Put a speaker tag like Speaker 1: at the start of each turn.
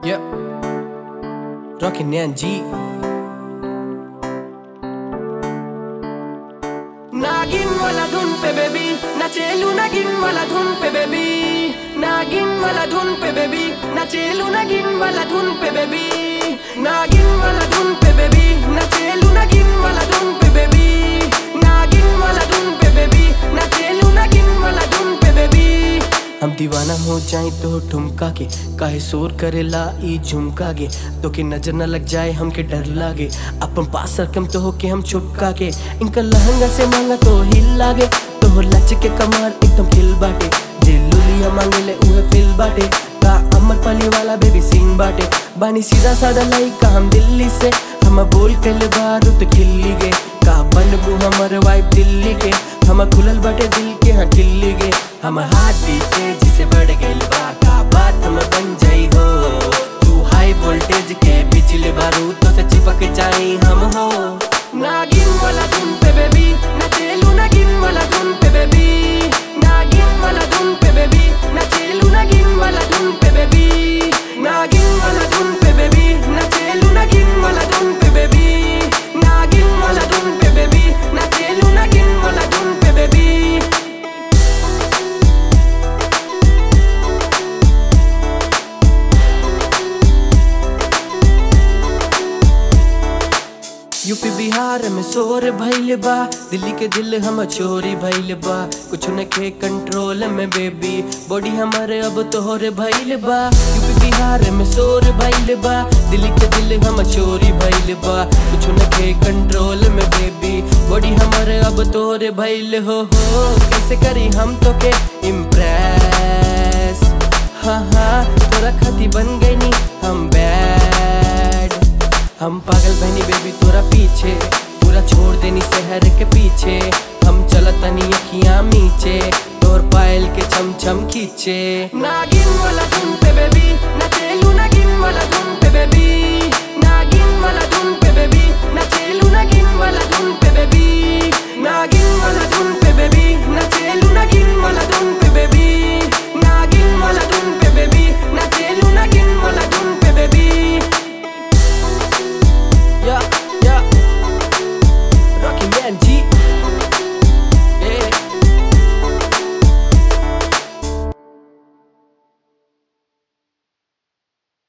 Speaker 1: Yeah, rockin' and G. नागिन वाला धुन पे बेबी नाचेलू, नागिन वाला धुन पे बेबी, नागिन वाला धुन पे बेबी नाचेलू, नागिन वाला धुन पे बेबी, नागिन वाला धुन पे बेबी नाचेलू, नागिन वाला धुन पे बेबी, नागिन वाला धुन पे बेबी नाचेलू, नागिन वाला धुन पे बेबी। हम दीवाना हो जाए तो ठुमका के, काहे शोर करेला ई झुमका गे, तो के नजर न लग जाए हमके डर लागे, अपन पास रकम तो हो के हम छुपका के, इनका लहंगा से मांगा तो हिल लागे, तो हो लच के कमार एकदम खिल बाटे, जे लुलिया मांगे ले उहे फिल बाटे, का अमर पाली वाला बेबी सिंह बाटे, बानी सीधा साधा लाई का हम दिल्ली से, हम बोल के ले बारूद खिल्ली गे, का बनबू हमर वाइफ दिल्ली के, हम खुलल बाटे दिल के हाँ खिल्ली गे, हम हाथ भी तेजी से बढ़ गइल बा, का बात हम बन जाई हो, तू हाई वोल्टेज के बिजली बारूद तो से चिपक जाई हम हो। नागिन वाला धुन पे बेबी नाचेलू, नागिन वाला धुन पे बेबी, नागिन वाला धुन पे बेबी नाचेलू, नागिन वाला धुन पे बेबी, नागिन वाला धुन पे बेबी नाचेलू, नागिन वाला धुन पे बेबी, नागिन वाला धुन पे बेबी नाचेलू, नागिन वाला धुन पे बेबी। यूपी बिहार में शोर भइल बा, दिल्ली के दिल हम चोरी भइल बा, कुछ न के कंट्रोल में बेबी, बॉडी हमारे अब तोहरे भइल बा, यूपी बिहार में शोर भइल बा, दिल्ली के दिल हम चोरी भइल बा, कुछ न के कंट्रोल में बेबी, बॉडी हमारे अब तोहरे भइल हो, कैसे करी हम तो के इम्प्रेस, हाँ तोरा खाती बन गई नी हम बैड, हम पागल बहनी बेबी तोरा पीछे, पूरा छोड़ देनी शहर के पीछे, हम चलतनी अखियां नीचे, तोर पायल के छम छम खींचे। नागिन वाला धुन पे बेबी नाचेलू, नागिन वाला धुन पे बेबी।